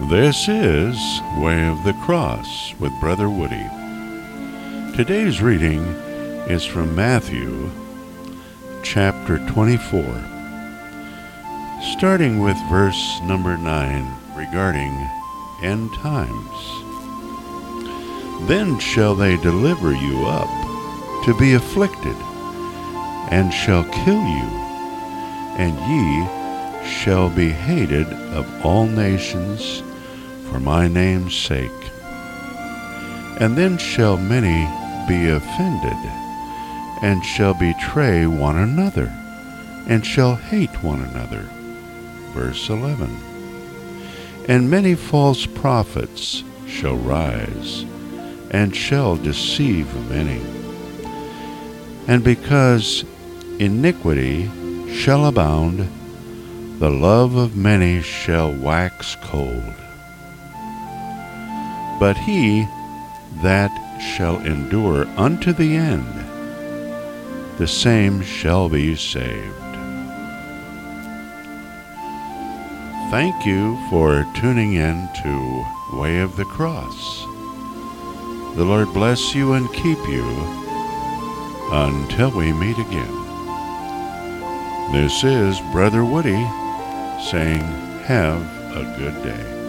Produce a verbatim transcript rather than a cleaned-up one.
This is Way of the Cross with Brother Woody. Today's reading is from Matthew chapter twenty-four, starting with verse number nine regarding end times. Then shall they deliver you up to be afflicted, and shall kill you, and ye shall be hated of all nations for my name's sake. And then shall many be offended, and shall betray one another, and shall hate one another. Verse eleven. And many false prophets shall rise, and shall deceive many. And because iniquity shall abound, the love of many shall wax cold. But he that shall endure unto the end, the same shall be saved. Thank you for tuning in to Way of the Cross. The Lord bless you and keep you until we meet again. This is Brother Woody saying, have a good day.